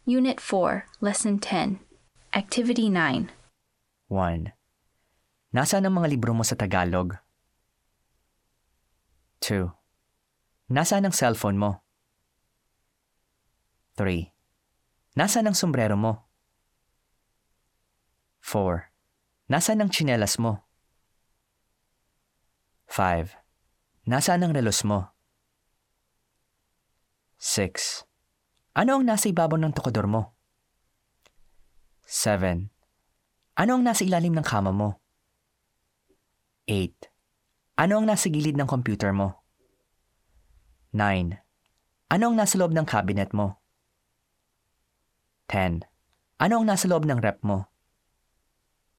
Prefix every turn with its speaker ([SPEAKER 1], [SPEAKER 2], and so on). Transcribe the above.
[SPEAKER 1] Unit 4, Lesson 10. Activity 9.
[SPEAKER 2] 1. Nasaan ang mga libro mo sa Tagalog? 2. Nasaan ang cellphone mo? 3. Nasaan ang sombrero mo? 4. Nasaan ang tsinelas mo? 5. Nasaan ang relos mo? 6. Ano ang nasa ibabaw ng tokador mo? 7. Ano ang nasa ilalim ng kama mo? 8. Ano ang nasa gilid ng computer mo? 9. Ano ang nasa loob ng cabinet mo? 10. Ano ang nasa loob ng rep mo?